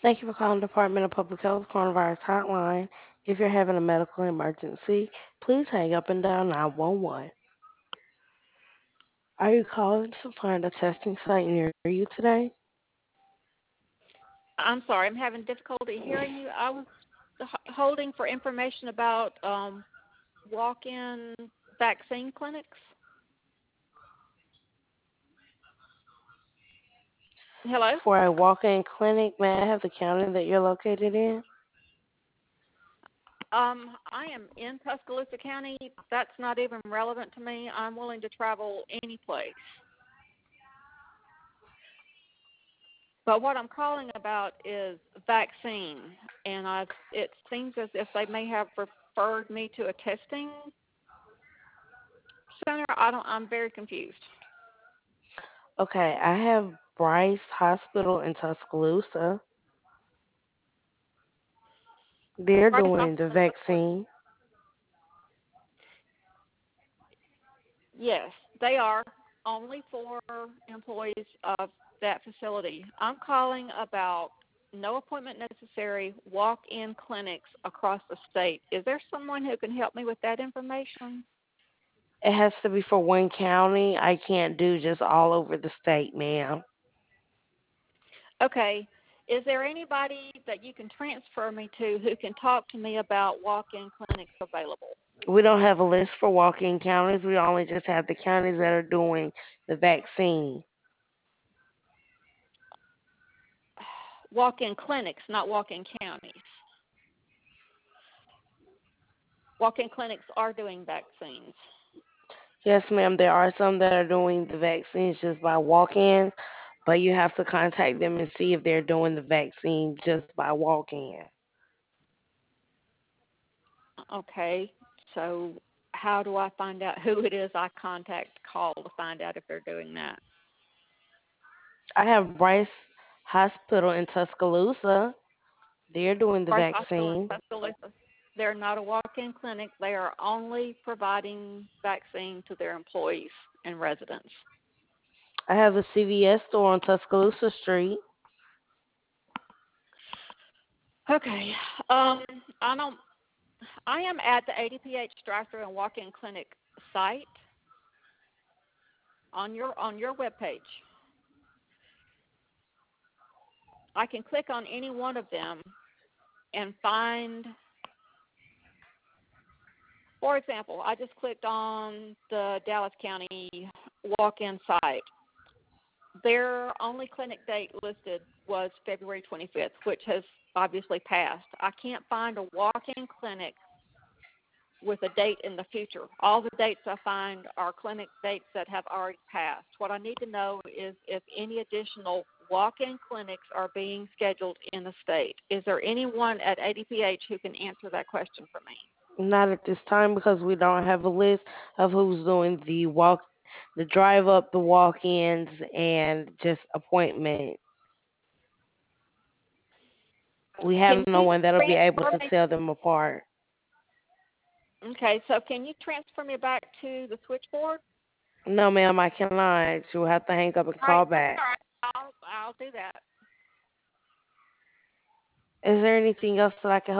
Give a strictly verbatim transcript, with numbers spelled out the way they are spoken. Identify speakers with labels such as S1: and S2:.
S1: Thank you for calling the Department of Public Health Coronavirus Hotline. If you're having a medical emergency, please hang up and dial nine one one. Are you calling to find a testing site near you today?
S2: I'm sorry, I'm having difficulty hearing you. I was h- holding for information about um, walk-in vaccine clinics. Hello?
S1: For a walk-in clinic, may I have the county that you're located in?
S2: Um, I am in Tuscaloosa County. That's not even relevant to me. I'm willing to travel any place. But what I'm calling about is vaccine, and I, it seems as if they may have referred me to a testing center. I don't. I'm very confused.
S1: Okay, I have Bryce Hospital in Tuscaloosa. They're
S2: Price
S1: doing the
S2: Hospital in Tuscaloosa.
S1: vaccine.
S2: Yes, they are only for employees of that facility. I'm calling about no appointment necessary walk-in clinics across the state. Is there someone who can help me with that information?
S1: It has to be for one county. I can't do just all over the state, ma'am.
S2: Okay. Is there anybody that you can transfer me to who can talk to me about walk-in clinics available?
S1: We don't have a list for walk-in counties. We only just have the counties that are doing the vaccine.
S2: Walk-in clinics, not walk-in counties. Walk-in clinics are doing vaccines.
S1: Yes, ma'am. There are some that are doing the vaccines just by walk-in, but you have to contact them and see if they're doing the vaccine just by walk-in.
S2: Okay. So how do I find out who it is I contact call to find out if they're doing that?
S1: I have Bryce Hospital in Tuscaloosa. They're doing the
S2: Price Hospital in
S1: vaccine.
S2: Tuscaloosa. They're not a walk-in clinic. They are only providing vaccine to their employees and residents.
S1: I have the C V S store on Tuscaloosa Street.
S2: Okay. Um, I don't. I am at the A D P H drive-through and walk-in clinic site on your on your webpage. I can click on any one of them and find. For example, I just clicked on the Dallas County walk-in site. Their only clinic date listed was February twenty-fifth, which has obviously passed. I can't find a walk-in clinic with a date in the future. All the dates I find are clinic dates that have already passed. What I need to know is if any additional walk-in clinics are being scheduled in the state. Is there anyone at A D P H who can answer that question for me?
S1: Not at this time because we don't have a list of who's doing the walk, the drive up, the walk-ins, and just appointment. We
S2: Can
S1: have no
S2: you
S1: one that'll be able
S2: transfer
S1: to
S2: me?
S1: tell them apart.
S2: Okay, so can you transfer me back to the switchboard?
S1: No, ma'am, I cannot. You'll have to hang up and
S2: All right,
S1: call
S2: that's
S1: back.
S2: all right. I'll I'll do that.
S1: Is there anything else that I can